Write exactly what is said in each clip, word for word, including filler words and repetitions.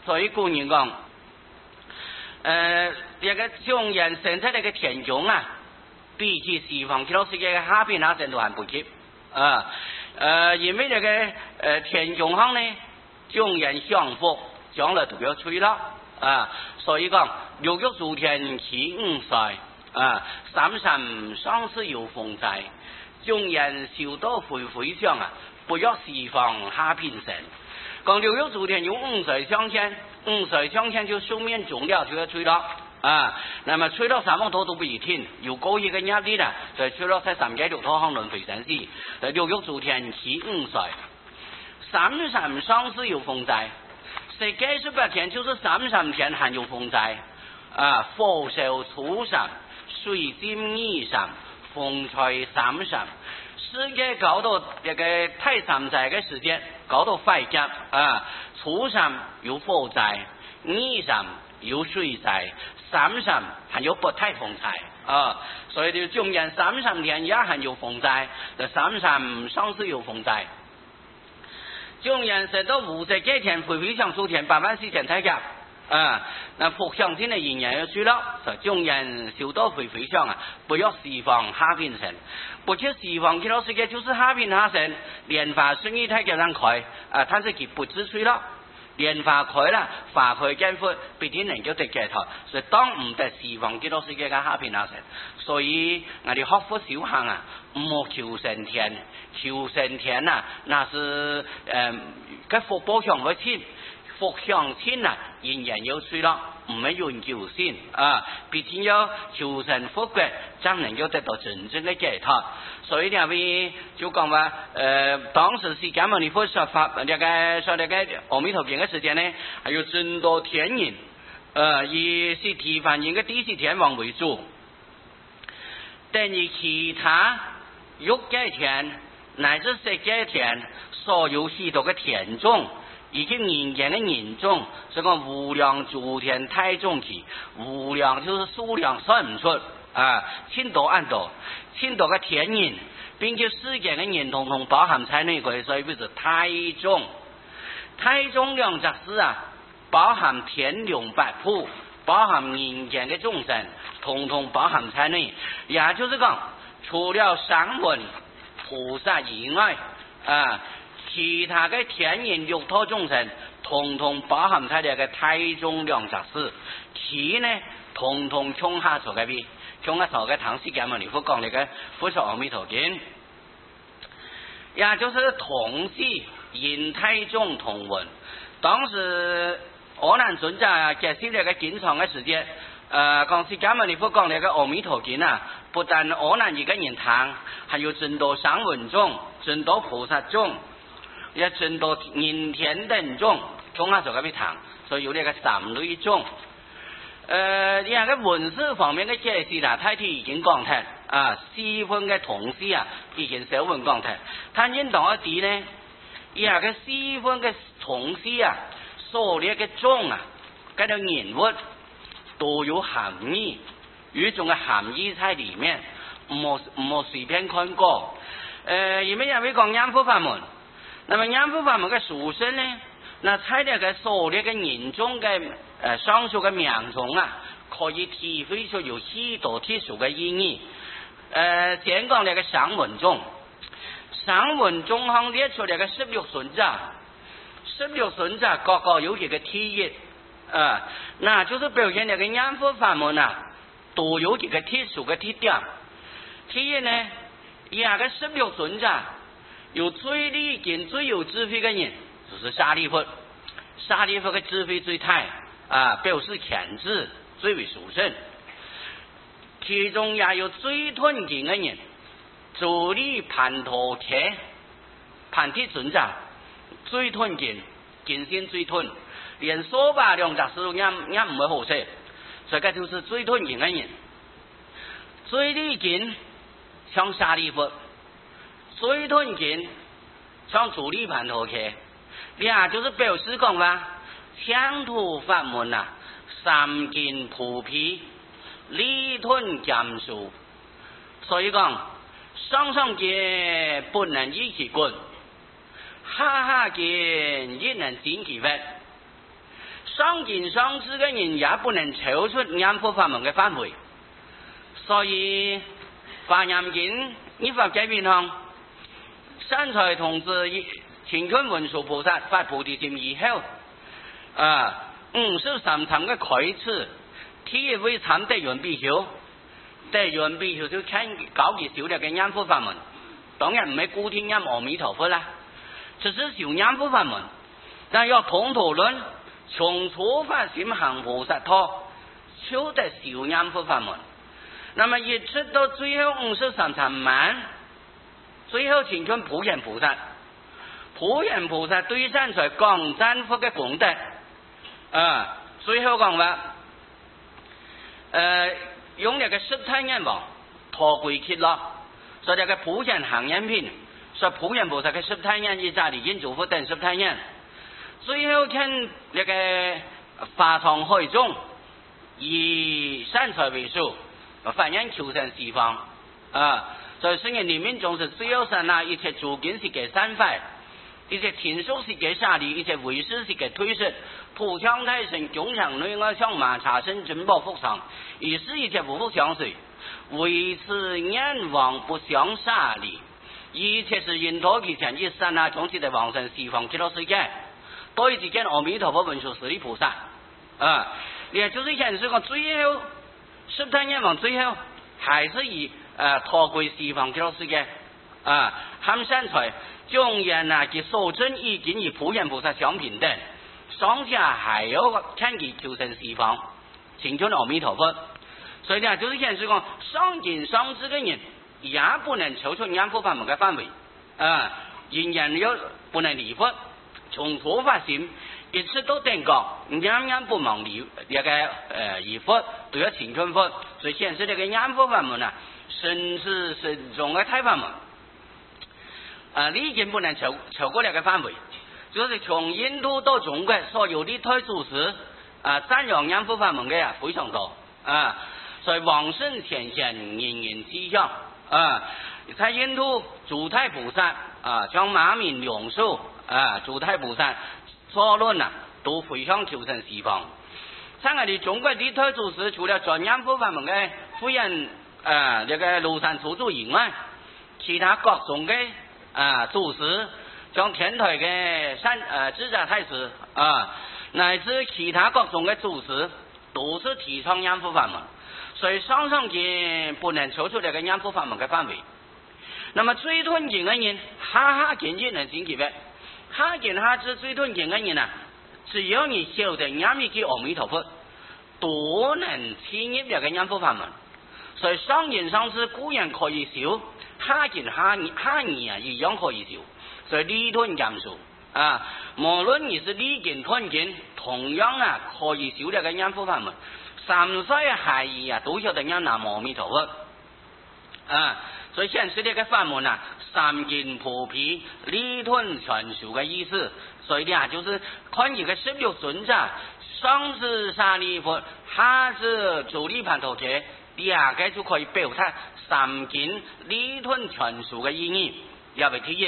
所以古人讲，呃，一个中人生出来嘅田种啊，比起西方其他世界嘅下边那些都还不及啊。呃，因为这个呃田种上呢，中人享福，将来都要吹了啊。所以讲，六月诸天气五岁啊，三山上是有风在，中人受到回回想啊，不要西方下平神。讲六月诸天有五岁相牵，五岁相牵就寿命终了就要吹了啊。那么吹到什么头都不一定，有高一个压力啦，就吹到在三界六道行轮回生死。在六月诸天起五岁，三山上是有风在，世界十八天就是三山天还有风在啊。火烧初山，水浸二山，风吹三山。世界搞到这个太山灾的时间，搞到快急啊！初山有火灾，二山有水灾，三山还有不太风灾啊！所以就中间三山天也还有风灾，这三山上是有风灾。中间是到五十几天回回向数天八万四千太甲啊！那福相天的人人要去了，所以中间修到回回向啊，不要西方下边神。不去西方其他世界就是下边下神，莲花生意太叫人开啊，但是佢不知吹了，莲花开了，花开见佛，必定能够得解脱。所以当唔得西方其他世界嘅下边下神，所以我哋學佛修行啊，唔好求神天，求神天啊，那是誒，嘅福報上會淺，福上淺啊，人人有水啦。唔係用求先啊，必定要求神福國，才能夠得到真正的解脱。所以兩位就講話，呃，當時釋迦牟尼佛說法，這個說這個阿彌陀經嘅時間呢，還有真多天人，呃，以是地梵人嘅地勢天王為主，等於其他欲界天乃至色界天所有許多嘅天種。已經人間的人種，所以講無量諸天太眾起，無量就是數量算唔出啊，千多萬多，千多個天人，並且世間的人統統包含在內個，所以就是太眾。太眾兩隻字啊，包含天龍八部，包含人間的眾生，統統包含在內。也就是講，除了聲聞菩薩以外啊。其他嘅天人六道眾生，統統包含在這個太宗兩雜事，其呢統統衝下坐嘅邊，衝下坐嘅唐釋迦牟尼佛講呢個佛說阿彌陀經，也就是同時因太宗同文。當時阿難尊者解釋呢個經藏嘅時間，呃，講釋迦牟尼佛講呢個阿彌陀經啊，不但阿難一個人聽，還有真多聲聞眾，真多菩薩眾。也真多人天等種，從下做嗰邊談，所以有呢個三類種。呃，呢個文字方面嘅解釋啦，太天已經講聽啊，西方嘅同事啊，已經小文講聽。但因當一啲呢，呢個西方嘅同事啊，所列嘅種啊，嗰啲人物都有含義，有一種嘅含義在裡面，唔好唔好隨便看過。呃，因為有位講念佛法門。那麼念佛法門嘅殊勝呢？那在呢個所列嘅人種嘅誒上述嘅名種啊，可以體會出有許多特殊嘅意義。誒、呃，先講呢個聲聞種，聲聞種行列出呢個十六尊者，十六尊者各個有一個體業，啊，那就是表現呢個念佛法門啊，都有一個特殊嘅特點。體業呢，廿個十六尊者。有最利見最有智慧嘅人，就是沙利弗。沙利弗嘅智慧最大啊，表示權智最為殊勝。其中也有最吞勁嘅人，主力盤陀鐵，盤鐵尊者最吞勁，勁先最吞，連說法兩隻師也也唔會好識，所以佢就是最吞勁嘅人。最利見像沙利弗。最吞勁像主力盤陀鐵，呀就是表示講話鄉土法門啊，三見普遍，利吞減數，所以講上上見不能依其棍，下下見亦能展其法。 上进上知的人也不能超出严复法门嘅范围。所以华严经依法改变行，善财童子乾坤文殊菩萨发菩提心以后，啊，五十三层嘅開始，體會參得緣必修，得緣必修就看搞嘅修了嘅嚴復法門，當然唔係固定念阿彌陀佛啦，只是修嚴復法門，但要統討論從初發心行菩薩道，修得修嚴復法門。那麼一直到最後五十三層滿，最後乾坤普賢菩薩。普賢菩薩對善財講讚福嘅功德，啊，最後講話，誒，用呢個十太願王陀歸揭落，所以呢個普賢行願品，所以普賢菩薩嘅十太願以家裏應祝福等十太願，最後看呢個法堂會中，以善財為數，反映求生西方，啊，所以聖人裏面總是最後三那一切諸境是給三塊。一切天數是給沙利，一切為師是給推失，普強太神，共享內外向馬查身珍寶福常，以是一切無福相隨，為此願望不相沙利，一切是因陀其前一剎那從此的往生西方極樂世界，都已經見阿彌陀佛文殊師利菩薩，啊，也就是顯示個最後十太願望最後還是以呃陀歸西方極樂世界，啊，含善財。縱然啊，其所證已經與普賢菩薩相平等，上下還有看其求生西方，請求阿彌陀佛。所以呢，就是顯示講上進上知的人也不能超出嚴復法門嘅範圍，啊，仍然又不能離佛，從初發心一直都定覺，啱啱不忘離呢個誒離佛，都要乾坤佛，所以顯示呢個嚴復法門啊，甚至慎重嘅大法門。啊，已經不能超超過那個範圍，就是從印度到中國所有的推祖師啊，讚揚嚴復法門嘅啊非常多啊，所以往生前賢人人知曉啊。在印度諸太菩薩啊，將馬明龍樹啊，諸太菩薩所論啊，都非常求生西方。在我哋中國的推祖師，除了專嚴復法門嘅夫人啊，這個廬山初祖以外，其他各種嘅啊，祖師像天台嘅山呃智者太子啊，乃至其他各種嘅祖師，都是提倡嚴復法門，所以上上經不能超出這個嚴復法門嘅範圍。那麼最吞經嘅人，下下經亦能進去嘅，下經下知最吞經嘅人啊，只要你修得嚴密嘅阿彌陀佛，都能進入這個嚴復法門。所以上經上知固然可以修。下見下下義啊，一樣可以修，所以利吞減數啊。無論你是利見吞見，同樣啊可以修呢個嚴復法門。三世下義啊，都曉得念南無阿彌陀佛啊。所以顯示呢個法門啊，三見普遍，利吞全數嘅意思。所以呢，就是看一個十六尊者，上至沙利佛，下至周利槃陀者，兩個就可以表達三見利吞全數嘅意義，也為第一。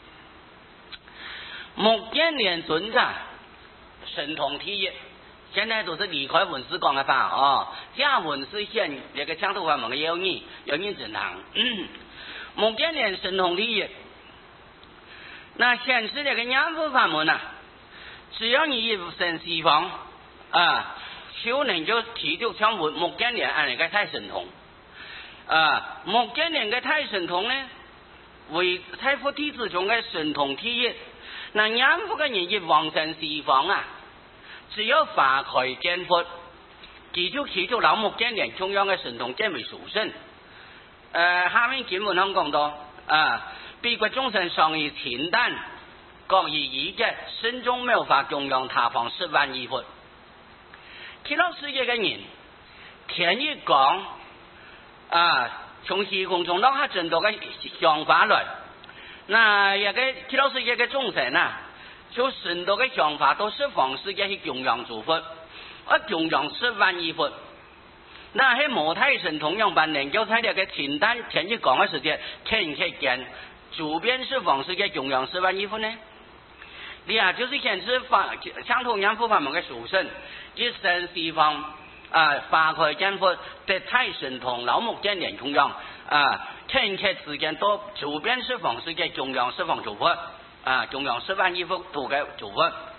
目犍連尊者神通第一，現在都是離開文士講嘅法哦，假文士顯這個強度法門嘅要義，要義正堂。目犍連神通第一，那顯示這個嚴復法門啊，只要你一生西方啊，就能夠提就像目犍連按那個太神通。啊，目犍連嘅太神通呢，為太佛弟子中嘅神通第一。那嚴復嘅人一往生西方啊，只要發開見佛，記住記住老目犍連中央嘅神通見為殊勝。呃，下面經文上講到啊，彼國眾生常以清淡，各以一劫，身中妙法供養他方十萬億佛。極樂世界嘅人，天一講。啊，從虛空中攞下真多嘅想法來，那一個極樂世界嘅眾生啊，就很多嘅想法都是方世界去供養諸佛，而供養十萬億佛。那喺無太神同樣般能夠在呢個清淡天一講嘅時間，看一看見，主邊是方世界供養十萬億佛呢？ 你啊，就是显示法相同样佛法门嘅殊胜，一生西方啊，花开见佛的太神通，老木见年同样啊，天客之间都周边释放世界中央释放诸佛啊，中央释放一佛土嘅诸佛。